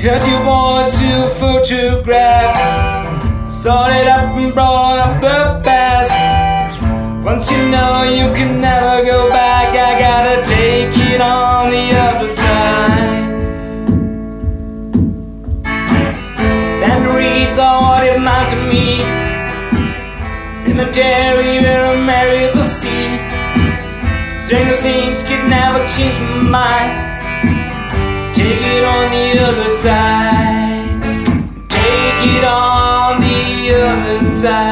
Heard your voice to photograph. Started up and brought up the past. Once you know you can never go back, I gotta take it on the other side. Sandaries are what it meant to me. Cemetery where I married the sea. Stranger things could never change my mind. Take it on the other side. Take it on the other side.